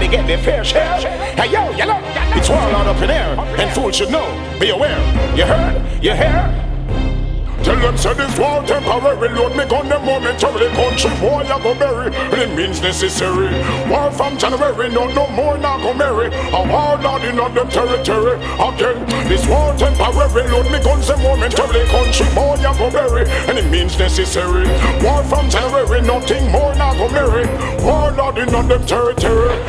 get their fair share. Hey yo, you know, it's warlord up in air, and fools should know. Be aware. You heard? You hear? Tell them say this war temporary. Load me gun them momentarily. Country boy I go bury, and it means necessary. War from January, no more now go marry. A warlord in on them territory. Again, this war temporary. Load me guns them momentarily. Country boy I go bury, and it means necessary. War from January, nothing more now go marry. Warlord in on them territory.